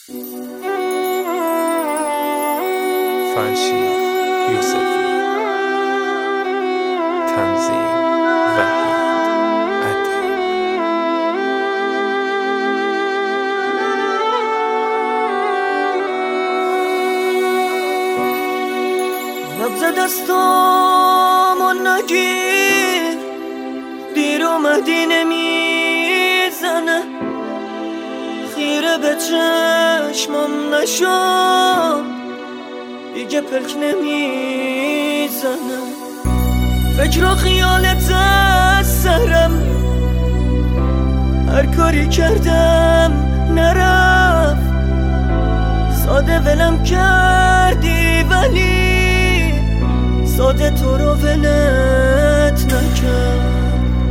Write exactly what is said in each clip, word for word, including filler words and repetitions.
فرشید یوسفی، تنظیم وحید عدی. نبض دستامو نگیر، دیر اومدی نمیزنه، خیره به چشمم نشو، دیگه پلک نمیزنه. فکر و خیالت از سرم، هر کاری کردم نرفت، ساده ولم کردی ولی ساده تو رو ولت نکرد.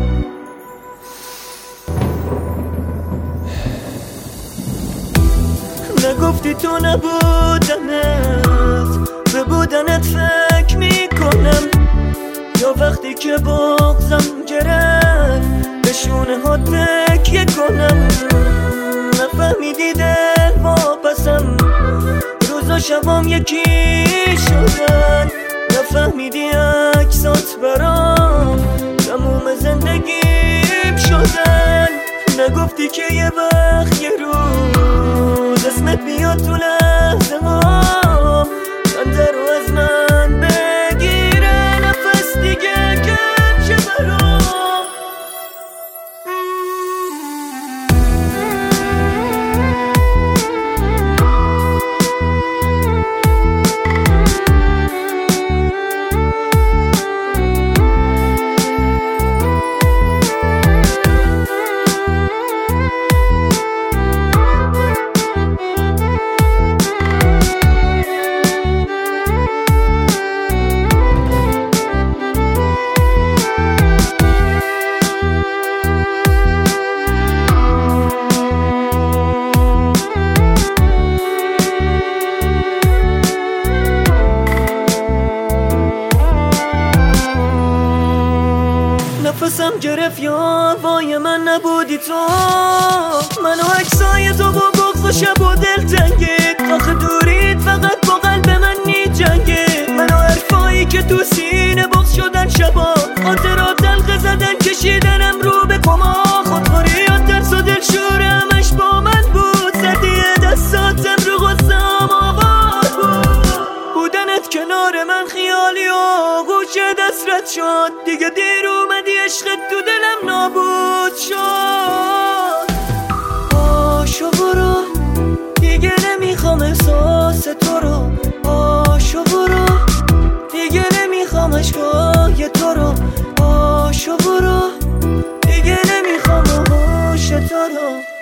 نگفتی تو نبودنت، به بودنت فکر میکنم، یا وقتی که بغضم گرفت به شونه ها تکیه کنم. نفهمیدی دل واپسم، روزا شبام یکی شدن، نفهمیدی عکسات برام تموم زندگیم شدن. نگفتی که یه وقت یه روز اسمت بیاد تو لحظه هام، خنده رو از من بگیره، نفس دیگه کم شه برام. نفسم گرفت یا وای من نبودی تو، منو عکسای تو با بغض و شب و دل تنگید، آخه دورید فقط با قلب من نیجنگید. منو حرفایی که تو سینه بغض شدن شبا، خاطرات دلق زدن کشیدنم رو به پما، خودخوریات ترس و دل شور همش با من بود، زدی دستاتم رو غصم آباد بود. بودنت کنار من خیالی و گوش دسترت شد، دیگه دیر اومدی عشقت تو دلم نابود شد. پاشو برو دیگه نمیخوام احساس تو رو، پاشو برو دیگه نمیخوام عشقای تو رو، پاشو برو دیگه نمیخوام هوش تو رو.